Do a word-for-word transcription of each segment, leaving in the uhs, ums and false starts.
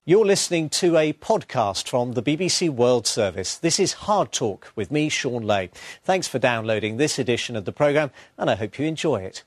You're listening to a podcast from the B B C World Service. This is Hard Talk with me, Sean Lay. Thanks for downloading this edition of the programme, and I hope you enjoy it.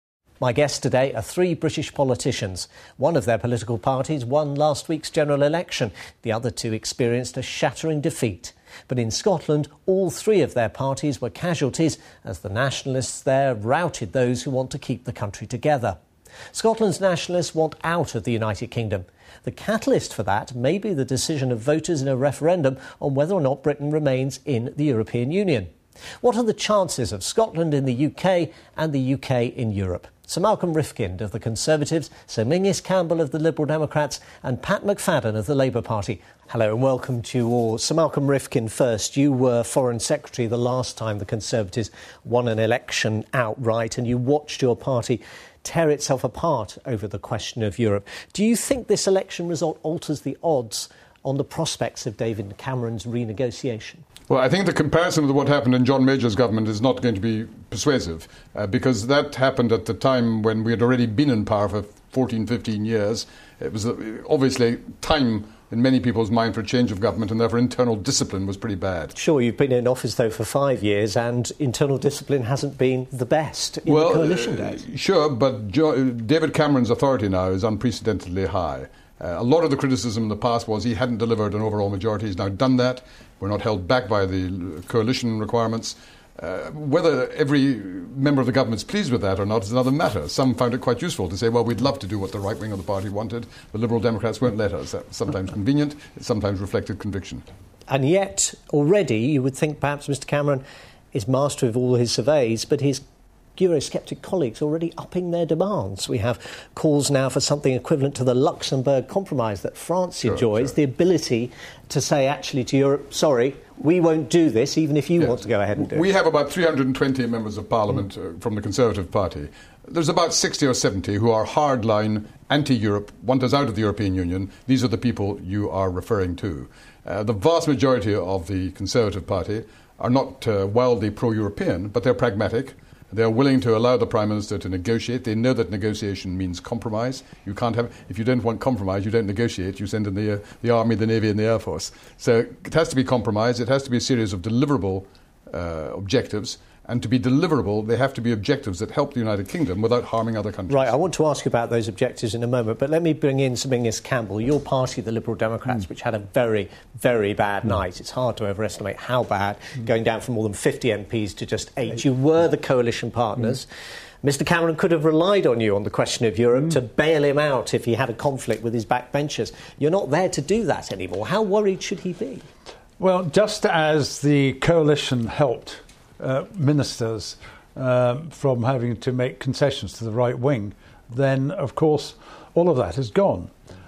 My guests today are three British politicians. One of their political parties won last week's general election. The other two experienced a shattering defeat. But in Scotland, all three of their parties were casualties as the nationalists there routed those who want to keep the country together. Scotland's nationalists want out of the United Kingdom. The catalyst for that may be the decision of voters in a referendum on whether or not Britain remains in the European Union. What are the chances of Scotland in the U K and the U K in Europe? Sir Malcolm Rifkind of the Conservatives, Sir Mingus Campbell of the Liberal Democrats and Pat McFadden of the Labour Party. Hello and welcome to you all. Sir Malcolm Rifkind first. You were Foreign Secretary the last time the Conservatives won an election outright and you watched your party tear itself apart over the question of Europe. Do you think this election result alters the odds on the prospects of David Cameron's renegotiation? Well, I think the comparison with what happened in John Major's government is not going to be persuasive, uh, because that happened at the time when we had already been in power for fourteen, fifteen years. It was uh, obviously time in many people's mind for a change of government, and therefore internal discipline was pretty bad. Sure, you've been in office, though, for five years, and internal discipline hasn't been the best in well, the coalition uh, days. Sure, but jo- David Cameron's authority now is unprecedentedly high. Uh, a lot of the criticism in the past was he hadn't delivered an overall majority. He's now done that. We're not held back by the coalition requirements. Uh, whether every member of the government's pleased with that or not is another matter. Some found it quite useful to say, well, we'd love to do what the right wing of the party wanted. The Liberal Democrats won't let us. That's sometimes convenient. It sometimes reflected conviction. And yet, already, you would think perhaps Mr Cameron is master of all his surveys, but his Eurosceptic colleagues already upping their demands. We have calls now for something equivalent to the Luxembourg Compromise that France sure, enjoys, sure. The ability to say actually to Europe, sorry, we won't do this even if you yes. want to go ahead and do we it. We have about three hundred twenty members of Parliament mm. uh, from the Conservative Party. There's about sixty or seventy who are hardline anti-Europe, want us out of the European Union. These are the people you are referring to. Uh, the vast majority of the Conservative Party are not uh, wildly pro-European, but they're pragmatic. They are willing to allow the Prime Minister to negotiate. They know that negotiation means compromise. You can't have, if you don't want compromise, you don't negotiate. You send in the, uh, the Army, the Navy and the Air Force. So it has to be compromise. It has to be a series of deliverable uh, objectives. And to be deliverable, they have to be objectives that help the United Kingdom without harming other countries. Right, I want to ask you about those objectives in a moment, but let me bring in Sir Mingus Campbell, your party, the Liberal Democrats, mm. which had a very, very bad mm. night. It's hard to overestimate how bad, mm. going down from more than fifty M Ps to just eight. You were the coalition partners. Mm. Mister Cameron could have relied on you on the question of Europe mm. to bail him out if he had a conflict with his backbenchers. You're not there to do that anymore. How worried should he be? Well, just as the coalition helped Uh, ministers um, from having to make concessions to the right wing, then, of course, all of that is gone.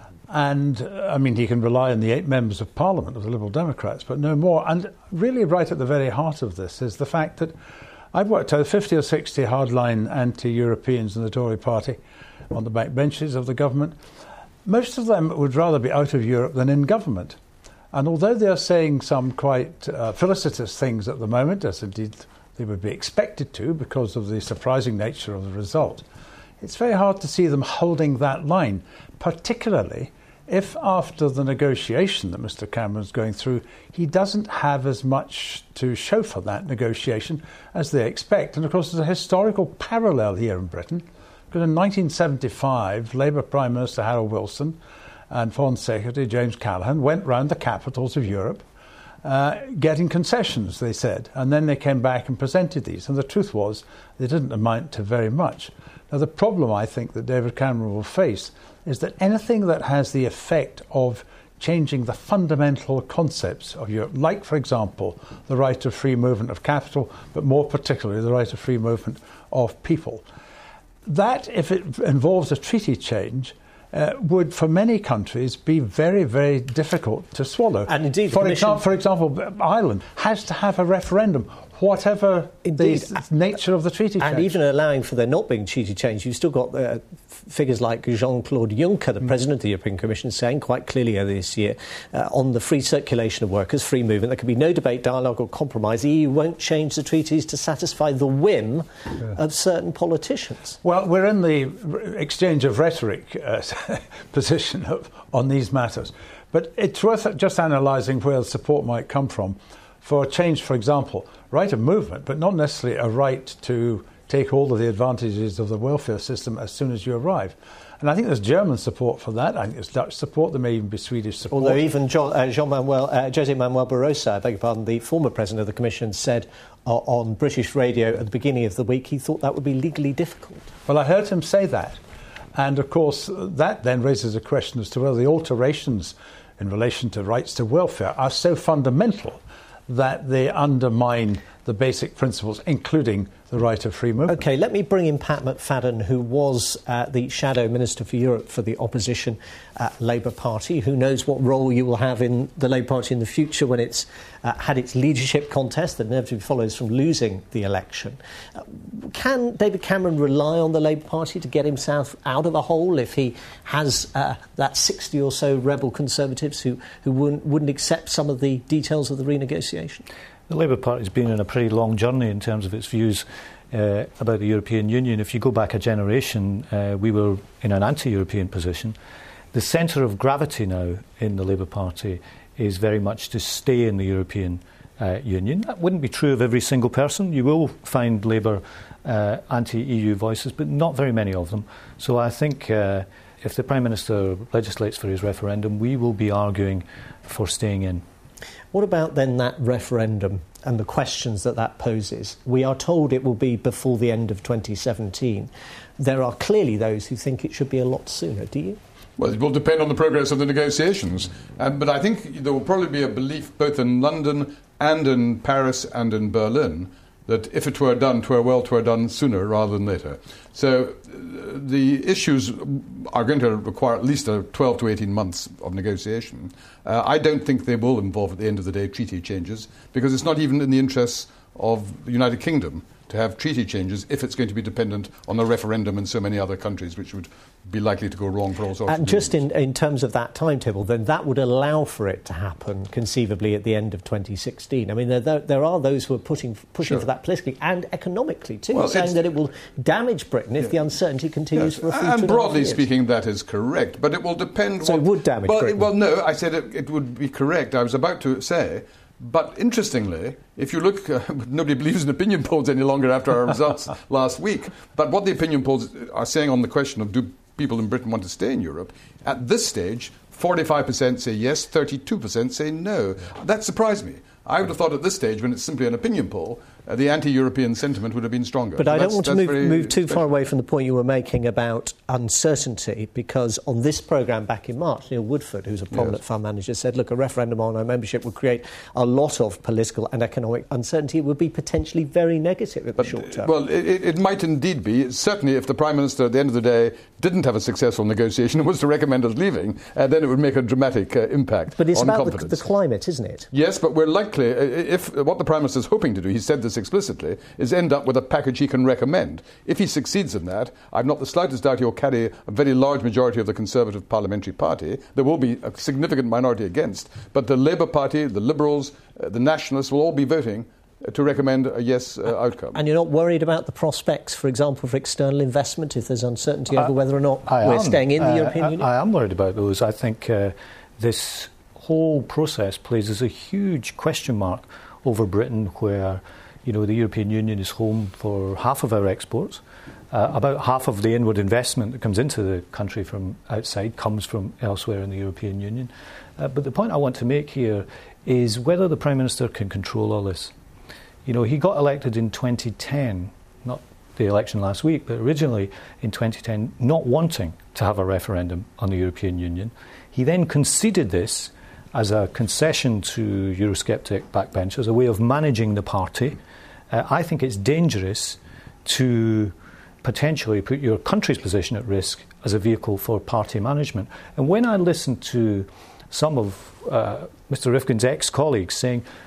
And, uh, I mean, he can rely on the eight members of Parliament of the Liberal Democrats, but no more. And really right at the very heart of this is the fact that I've worked out fifty or sixty hardline anti-Europeans in the Tory party on the backbenches of the government. Most of them would rather be out of Europe than in government. And although they are saying some quite uh, felicitous things at the moment, as indeed they would be expected to because of the surprising nature of the result, it's very hard to see them holding that line, particularly if after the negotiation that Mister Cameron's going through, he doesn't have as much to show for that negotiation as they expect. And of course, there's a historical parallel here in Britain, because in nineteen seventy-five, Labour Prime Minister Harold Wilson and Foreign Secretary James Callaghan went round the capitals of Europe uh, getting concessions, they said. And then they came back and presented these. And the truth was, they didn't amount to very much. Now, the problem I think that David Cameron will face is that anything that has the effect of changing the fundamental concepts of Europe, like, for example, the right of free movement of capital, but more particularly the right of free movement of people, that, if it involves a treaty change, Uh, would, for many countries, be very, very difficult to swallow. And indeed, for, Commission... exa- for example, Ireland has to have a referendum. whatever Indeed. the nature of the treaty change. And even allowing for there not being treaty change, you've still got uh, figures like Jean-Claude Juncker, the mm. President of the European Commission, saying quite clearly earlier this year uh, on the free circulation of workers, free movement, there can be no debate, dialogue or compromise. The E U won't change the treaties to satisfy the whim yeah. of certain politicians. Well, we're in the exchange of rhetoric uh, position of, on these matters. But it's worth just analysing where the support might come from for a change, for example, right of movement, but not necessarily a right to take all of the advantages of the welfare system as soon as you arrive. And I think there's German support for that. I think there's Dutch support. There may even be Swedish support. Although even John, uh, Jean-Manuel, uh, José Manuel Barroso, I beg your pardon, the former president of the Commission, said uh, on British radio at the beginning of the week he thought that would be legally difficult. Well, I heard him say that. And, of course, that then raises a question as to whether the alterations in relation to rights to welfare are so fundamental that they undermine the basic principles, including the right of free movement. OK, let me bring in Pat McFadden, who was uh, the Shadow Minister for Europe for the opposition uh, Labour Party. Who knows what role you will have in the Labour Party in the future when it's uh, had its leadership contest that inevitably follows from losing the election. Uh, can David Cameron rely on the Labour Party to get himself out of a hole if he has uh, that sixty or so rebel Conservatives who, who wouldn't, wouldn't accept some of the details of the renegotiation? The Labour Party's been on a pretty long journey in terms of its views uh, about the European Union. If you go back a generation, uh, we were in an anti-European position. The centre of gravity now in the Labour Party is very much to stay in the European uh, Union. That wouldn't be true of every single person. You will find Labour uh, anti-E U voices, but not very many of them. So I think uh, if the Prime Minister legislates for his referendum, we will be arguing for staying in. What about then that referendum and the questions that that poses? We are told it will be before the end of twenty seventeen. There are clearly those who think it should be a lot sooner. Do you? Well, it will depend on the progress of the negotiations. Um, but I think there will probably be a belief both in London and in Paris and in Berlin that if it were done, twere well, twere done sooner rather than later. So uh, the issues are going to require at least a twelve to eighteen months of negotiation. Uh, I don't think they will involve, at the end of the day, treaty changes, because it's not even in the interests of the United Kingdom to have treaty changes if it's going to be dependent on a referendum in so many other countries, which would be likely to go wrong for all sorts and of reasons. Just in, in terms of that timetable, then that would allow for it to happen conceivably at the end of twenty sixteen. I mean, there, there, there are those who are putting, pushing sure. for that politically and economically too, well, saying that it will damage Britain if yeah. the uncertainty continues yes. for a few And broadly years. speaking, that is correct, but it will depend... So what, it would damage well, Britain? Well, no, I said it, it would be correct. I was about to say... But interestingly, if you look, uh, nobody believes in opinion polls any longer after our results last week. But what the opinion polls are saying on the question of do people in Britain want to stay in Europe, at this stage, forty-five percent say yes, thirty-two percent say no. That surprised me. I would have thought at this stage, when it's simply an opinion poll, uh, the anti-European sentiment would have been stronger. But I don't want to move, move too special. far away from the point you were making about uncertainty, because on this programme back in March, Neil Woodford, who's a prominent yes. fund manager, said, look, a referendum on our membership would create a lot of political and economic uncertainty. It would be potentially very negative in but, the short term. Well, it, it might indeed be. Certainly, if the Prime Minister, at the end of the day, didn't have a successful negotiation and was to recommend us leaving, uh, then it would make a dramatic uh, impact But it's on about confidence. the, the climate, isn't it? Yes, but we're likely, if what the Prime Minister is hoping to do, he said this explicitly, is end up with a package he can recommend. If he succeeds in that, I've not the slightest doubt he'll carry a very large majority of the Conservative Parliamentary Party. There will be a significant minority against, but the Labour Party, the Liberals, uh, the Nationalists will all be voting uh, to recommend a yes uh, outcome. And you're not worried about the prospects, for example, for external investment, if there's uncertainty I, over whether or not I we're am. staying in the uh, European I, Union? I am worried about those. I think uh, this whole process places a huge question mark over Britain, where you know the European Union is home for half of our exports. Uh, about half of the inward investment that comes into the country from outside comes from elsewhere in the European Union. Uh, but the point I want to make here is whether the Prime Minister can control all this. You know, he got elected in twenty ten, not the election last week, but originally in twenty ten, not wanting to have a referendum on the European Union. He then conceded this as a concession to Eurosceptic backbenchers, a way of managing the party. Uh, I think it's dangerous to potentially put your country's position at risk as a vehicle for party management. And when I listen to some of uh, Mister Rifkin's ex-colleagues saying,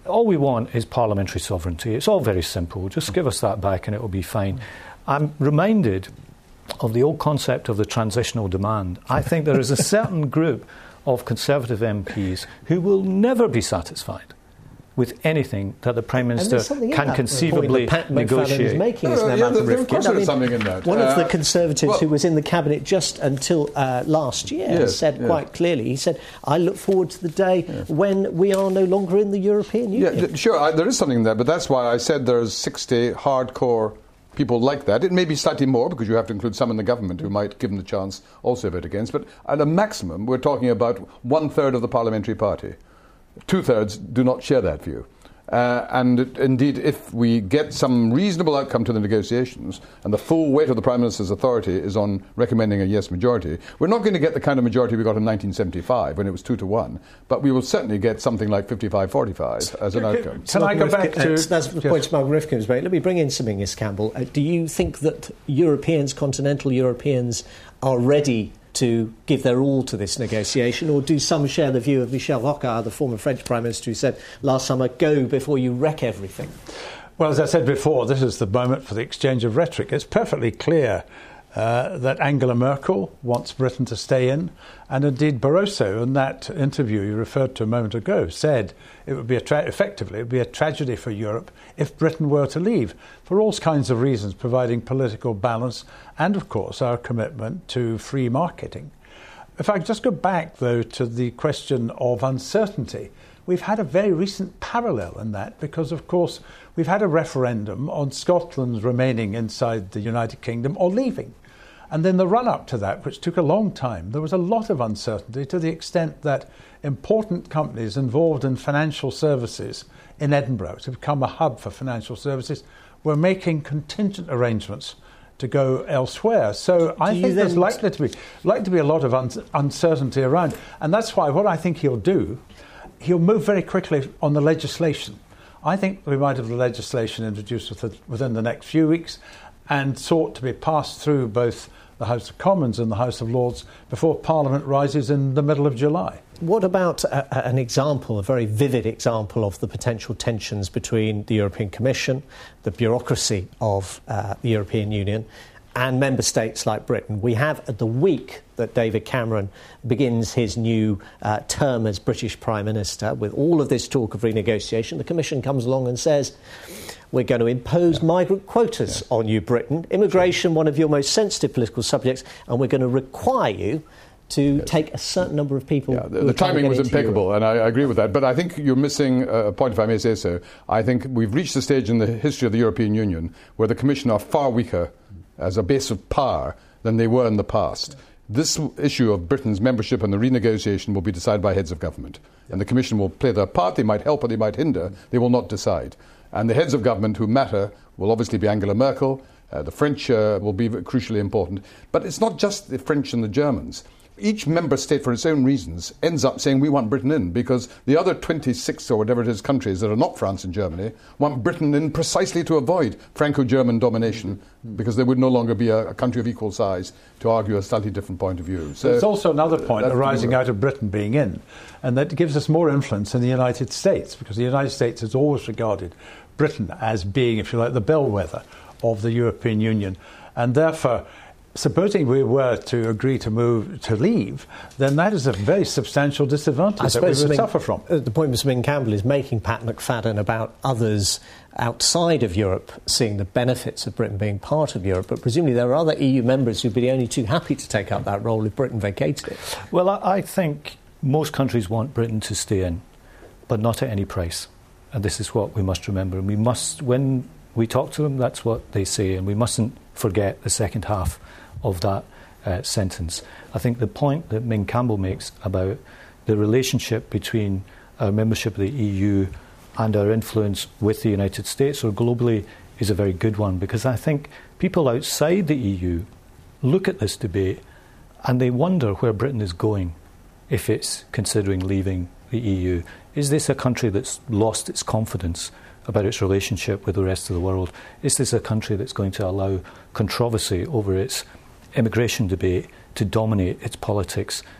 all we want is parliamentary sovereignty. It's all very simple. Just give us that back and it will be fine. I'm reminded of the old concept of the transitional demand. I think there is a certain group of Conservative M Ps who will never be satisfied with anything that the Prime Minister can conceivably negotiate. Making, isn't there, yeah, there, there, of course I mean, there's something in that. One uh, of the Conservatives well, who was in the Cabinet just until uh, last year yes, said yes. quite clearly, he said, I look forward to the day yes. when we are no longer in the European Union. Yeah, sure, I, there is something in that, but that's why I said there's sixty hardcore people like that. It may be slightly more because you have to include some in the government who might give them the chance also vote against, but at a maximum we're talking about one-third of the parliamentary party. Two-thirds do not share that view. Uh, and it, indeed, if we get some reasonable outcome to the negotiations and the full weight of the Prime Minister's authority is on recommending a yes majority, we're not going to get the kind of majority we got in nineteen seventy-five when it was two to one, but we will certainly get something like fifty-five forty-five as an outcome. Can, can I go back to... Uh, that's the point Mark Rifkin was making. Let me bring in Sir Mingus Campbell. Uh, do you think that Europeans, continental Europeans, are ready to give their all to this negotiation, or do some share the view of Michel Rocard, the former French Prime Minister, who said last summer, go before you wreck everything? Well, as I said before, this is the moment for the exchange of rhetoric. It's perfectly clear uh, that Angela Merkel wants Britain to stay in, and indeed Barroso, in that interview you referred to a moment ago, said it would be a tra- effectively it would be a tragedy for Europe if Britain were to leave, for all kinds of reasons, providing political balance and, of course, our commitment to free marketing. If I could just go back, though, to the question of uncertainty, we've had a very recent parallel in that because, of course, we've had a referendum on Scotland's remaining inside the United Kingdom or leaving. And then the run-up to that, which took a long time, there was a lot of uncertainty to the extent that important companies involved in financial services in Edinburgh, to become a hub for financial services, were making contingent arrangements to go elsewhere. So I think there's likely to be likely to be a lot of un- uncertainty around. And that's why what I think he'll do, he'll move very quickly on the legislation. I think we might have the legislation introduced within the next few weeks and sought to be passed through both the House of Commons and the House of Lords before Parliament rises in the middle of July. What about a, an example, a very vivid example of the potential tensions between the European Commission, the bureaucracy of uh, the European Union, and member states like Britain? We have the week that David Cameron begins his new uh, term as British Prime Minister, with all of this talk of renegotiation, the Commission comes along and says, we're going to impose yeah. migrant quotas yeah. on you, Britain. Immigration, one of your most sensitive political subjects, and we're going to require you to yes. take a certain number of people. Yeah, the the timing was impeccable, Europe. And I, I agree with that. But I think you're missing a point, if I may say so. I think we've reached the stage in the history of the European Union where the Commission are far weaker as a base of power than they were in the past. This issue of Britain's membership and the renegotiation will be decided by heads of government. Yeah. And the Commission will play their part. They might help or they might hinder. They will not decide. And the heads of government who matter will obviously be Angela Merkel. Uh, the French uh, will be crucially important. But it's not just the French and the Germans. Each member state, for its own reasons, ends up saying we want Britain in because the other twenty-six or whatever it is countries that are not France and Germany want Britain in precisely to avoid Franco-German domination because there would no longer be a, a country of equal size to argue a slightly different point of view. So there's also another point arising out of Britain being in, and that gives us more influence in the United States because the United States has always regarded Britain as being, if you like, the bellwether of the European Union, and therefore supposing we were to agree to move to leave, then that is a very substantial disadvantage that we would something, suffer from. Uh, the point Mister Campbell is making Pat McFadden about others outside of Europe seeing the benefits of Britain being part of Europe, but presumably there are other E U members who'd be only too happy to take up that role if Britain vacated it. Well, I, I think most countries want Britain to stay in, but not at any price. And this is what we must remember. And we must, when we talk to them, that's what they say, and we mustn't forget the second half of that uh, sentence. I think the point that Ming Campbell makes about the relationship between our membership of the E U and our influence with the United States or globally is a very good one, because I think people outside the E U look at this debate and they wonder where Britain is going if it's considering leaving the E U. Is this a country that's lost its confidence about its relationship with the rest of the world? Is this a country that's going to allow controversy over its immigration debate to dominate its politics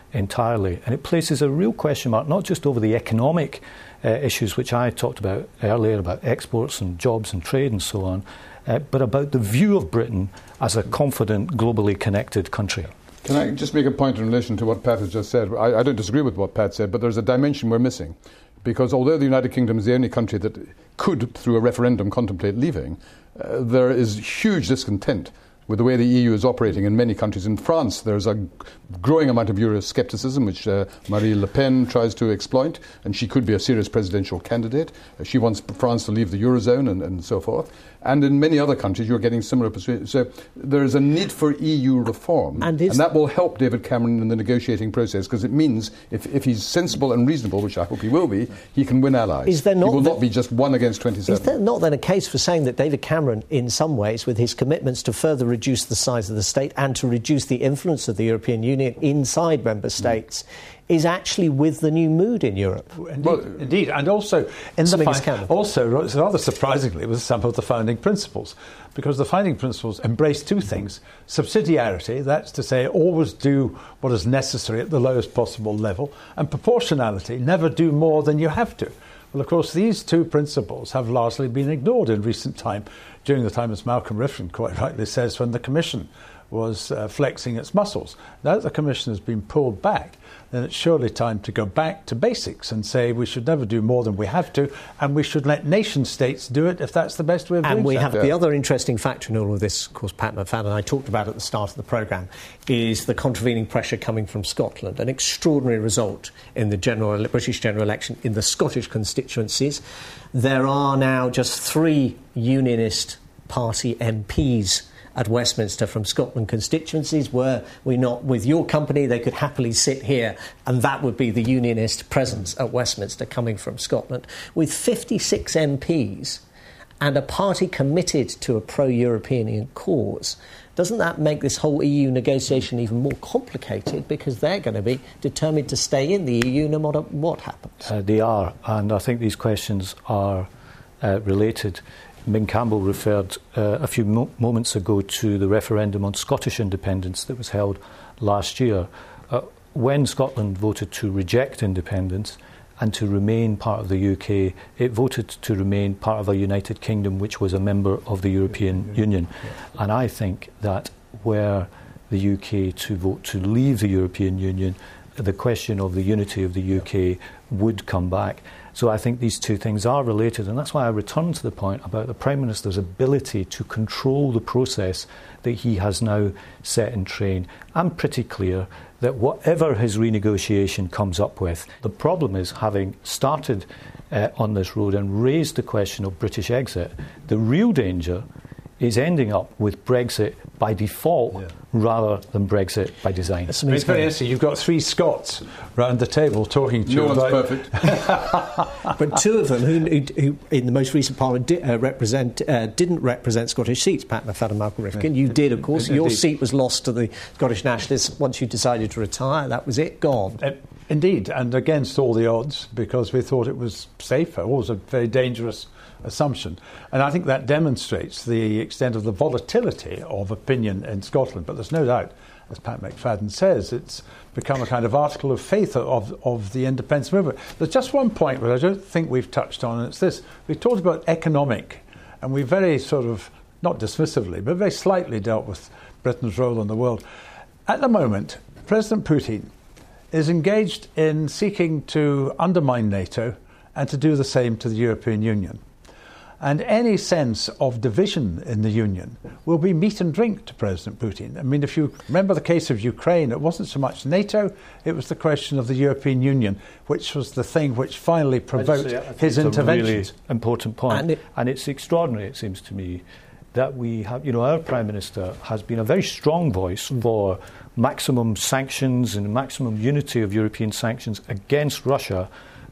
entirely. And it places a real question mark, not just over the economic uh, issues which I talked about earlier, about exports and jobs and trade and so on, uh, but about the view of Britain as a confident, globally connected country. Can I just make a point in relation to what Pat has just said? I, I don't disagree with what Pat said, but there's a dimension we're missing. Because although the United Kingdom is the only country that could, through a referendum, contemplate leaving, uh, there is huge discontent with the way the E U is operating in many countries. In France, there's a growing amount of Euroscepticism, which uh, Marine Le Pen tries to exploit, and she could be a serious presidential candidate. Uh, she wants France to leave the Eurozone and, and so forth. And in many other countries, you're getting similar persuasions. So there is a need for E U reform, and, and that will help David Cameron in the negotiating process, because it means if, if he's sensible and reasonable, which I hope he will be, he can win allies. Is there not he will the, not be just one against twenty-seven. Is there not then a case for saying that David Cameron, in some ways, with his commitments to further reduce the size of the state and to reduce the influence of the European Union inside member states, mm. is actually with the new mood in Europe? Indeed, well, indeed. And also, in the fi- also, rather surprisingly, with some of the founding principles, because the founding principles embrace two things: subsidiarity, that's to say, always do what is necessary at the lowest possible level, and proportionality, never do more than you have to. Well, of course, these two principles have largely been ignored in recent time, during the time, as Malcolm Rifkin quite rightly says, when the Commission was uh, flexing its muscles. Now that the Commission has been pulled back, then it's surely time to go back to basics and say we should never do more than we have to, and we should let nation states do it if that's the best way of doing it. And we so. have yeah. the other interesting factor in all of this, of course, Pat McFadden and I talked about at the start of the programme, is the contravening pressure coming from Scotland. An extraordinary result in the general British general election in the Scottish constituencies. There are now just three Unionist Party M Ps at Westminster from Scotland constituencies. Were we not with your company, they could happily sit here, and that would be the Unionist presence at Westminster coming from Scotland. With fifty-six M Ps and a party committed to a pro-European cause, doesn't that make this whole E U negotiation even more complicated, because they're going to be determined to stay in the E U no matter what happens? Uh, they are, and I think these questions are uh, related. Ming Campbell referred uh, a few mo- moments ago to the referendum on Scottish independence that was held last year. Uh, when Scotland voted to reject independence and to remain part of the U K, it voted to remain part of a United Kingdom which was a member of the European Union. And I think that were the U K to vote to leave the European Union, the question of the unity of the U K would come back. So I think these two things are related, and that's why I return to the point about the Prime Minister's ability to control the process that he has now set in train. I'm pretty clear that whatever his renegotiation comes up with, the problem is, having started uh, on this road and raised the question of British exit, the real danger is ending up with Brexit by default yeah. rather than Brexit by design. It's very interesting. You've got three Scots round the table talking to no you. No one's about perfect. But two of them, who, who, who in the most recent Parliament di- uh, represent, uh, didn't represent Scottish seats, Pat McFadden and Malcolm Rifkin. Yeah. You did, of course. Indeed. Your seat was lost to the Scottish Nationalists once you decided to retire. That was it, gone. Uh, indeed, and against all the odds, because we thought it was safer. It was a very dangerous assumption. And I think that demonstrates the extent of the volatility of opinion in Scotland. But there's no doubt, as Pat McFadden says, it's become a kind of article of faith of, of the independence movement. There's just one point which I don't think we've touched on, and it's this. We've talked about economic, and we very sort of, not dismissively, but very slightly dealt with Britain's role in the world. At the moment, President Putin is engaged in seeking to undermine NATO and to do the same to the European Union. And any sense of division in the Union will be meat and drink to President Putin. I mean, if you remember the case of Ukraine, it wasn't so much NATO, it was the question of the European Union, which was the thing which finally provoked his interventions. It's a really important point. And, it, and it's extraordinary, it seems to me, that we have, you know, our Prime Minister has been a very strong voice for maximum sanctions and maximum unity of European sanctions against Russia,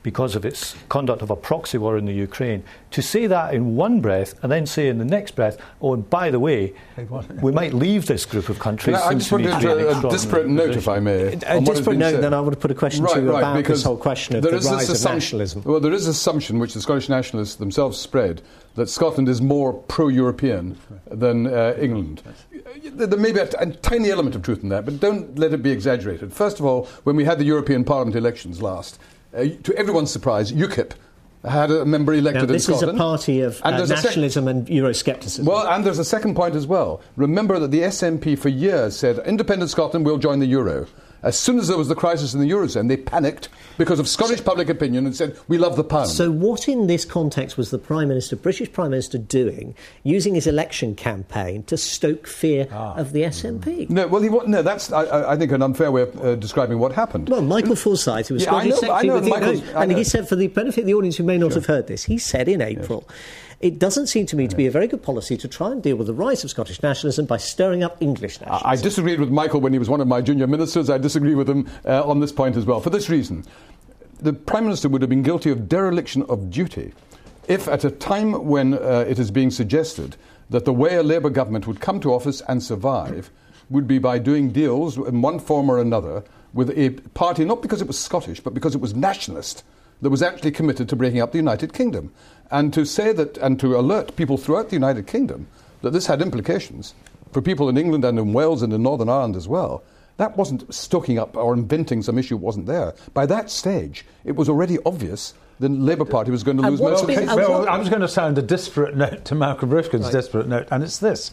because of its conduct of a proxy war in the Ukraine, to say that in one breath and then say in the next breath, oh, and by the way, we might leave this group of countries. I just want to do a disparate note, if I may. A disparate note, then I want to put a question right, to you right, about this whole question of the rise of nationalism. Well, there is an assumption which the Scottish nationalists themselves spread that Scotland is more pro-European than uh, England. There may be a, a tiny element of truth in that, but don't let it be exaggerated. First of all, when we had the European Parliament elections last, uh, to everyone's surprise, UKIP had a member elected now, in Scotland. This is a party of uh, nationalism sec- and Euroscepticism. Well, and there's a second point as well. Remember that the S N P for years said, independent Scotland will join the Euro. As soon as there was the crisis in the Eurozone, they panicked because of Scottish public opinion and said, we love the pound. So what in this context was the Prime Minister, British Prime Minister, doing, using his election campaign to stoke fear ah. of the S N P? No, well, he no, that's, I, I think, an unfair way of uh, describing what happened. Well, Michael Forsyth, who was yeah, Scottish know, Secretary with the... And know. he said, for the benefit of the audience who may not sure. have heard this, he said in April... Yes. It doesn't seem to me to be a very good policy to try and deal with the rise of Scottish nationalism by stirring up English nationalism. I disagreed with Michael when he was one of my junior ministers. I disagree with him uh, on this point as well. For this reason, the Prime Minister would have been guilty of dereliction of duty if at a time when uh, it is being suggested that the way a Labour government would come to office and survive would be by doing deals in one form or another with a party, not because it was Scottish, but because it was nationalist, that was actually committed to breaking up the United Kingdom. And to say that, and to alert people throughout the United Kingdom that this had implications for people in England and in Wales and in Northern Ireland as well, that wasn't stoking up or inventing some issue that wasn't there. By that stage, it was already obvious the Labour Party was going to lose most of okay, the well, I was going to sound a disparate note to Malcolm Rifkin's right. disparate note, and it's this.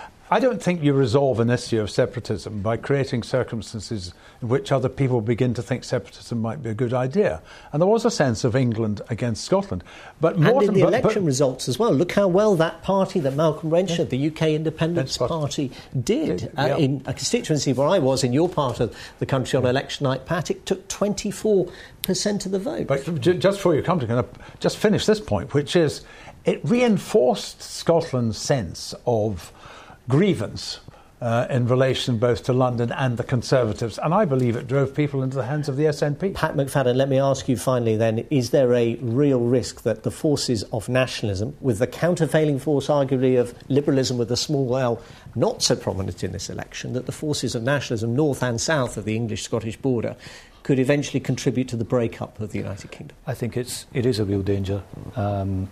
I don't think you resolve an issue of separatism by creating circumstances in which other people begin to think separatism might be a good idea. And there was a sense of England against Scotland. But more and in the but, election but, results as well. Look how well that party that Malcolm mentioned, yeah. the U K Independence Party, did. Yeah. Uh, in a constituency where I was, in your part of the country on election night, Pat, it took twenty-four percent of the vote. But just before you come to, can I just finish this point, which is it reinforced Scotland's sense of grievance uh, in relation both to London and the Conservatives, and I believe it drove people into the hands of the S N P. Pat McFadden, let me ask you finally then, is there a real risk that the forces of nationalism, with the countervailing force arguably of liberalism with a small L, not so prominent in this election, that the forces of nationalism north and south of the English-Scottish border could eventually contribute to the breakup of the United Kingdom? I think it's, it is a real danger, um,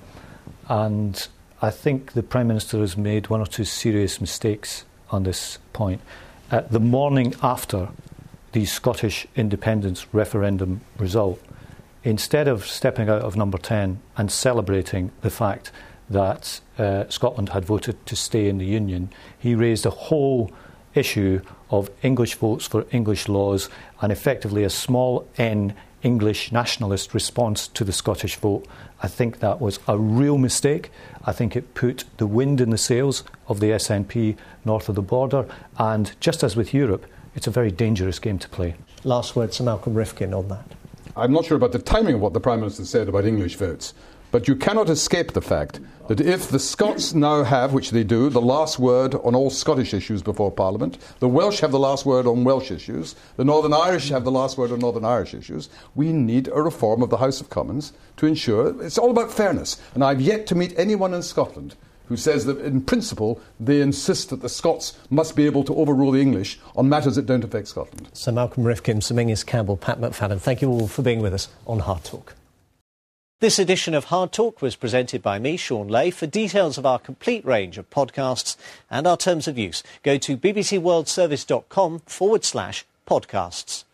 and I think the Prime Minister has made one or two serious mistakes on this point. Uh, the morning after the Scottish independence referendum result, instead of stepping out of number ten and celebrating the fact that uh, Scotland had voted to stay in the Union, he raised a whole issue of English votes for English laws and effectively a small N English nationalist response to the Scottish vote. I think that was a real mistake. I think it put the wind in the sails of the S N P north of the border, and just as with Europe, it's a very dangerous game to play. Last word to Malcolm Rifkin on that. I'm not sure about the timing of what the Prime Minister said about English votes, but you cannot escape the fact that if the Scots now have, which they do, the last word on all Scottish issues before Parliament, the Welsh have the last word on Welsh issues, the Northern Irish have the last word on Northern Irish issues, we need a reform of the House of Commons to ensure it's all about fairness. And I've yet to meet anyone in Scotland who says that in principle they insist that the Scots must be able to overrule the English on matters that don't affect Scotland. So Malcolm Rifkin, Sir Mingus Campbell, Pat McFadden, thank you all for being with us on Hard Talk. This edition of Hard Talk was presented by me, Sean Lay. For details of our complete range of podcasts and our terms of use, go to bbcworldservice.com forward slash podcasts.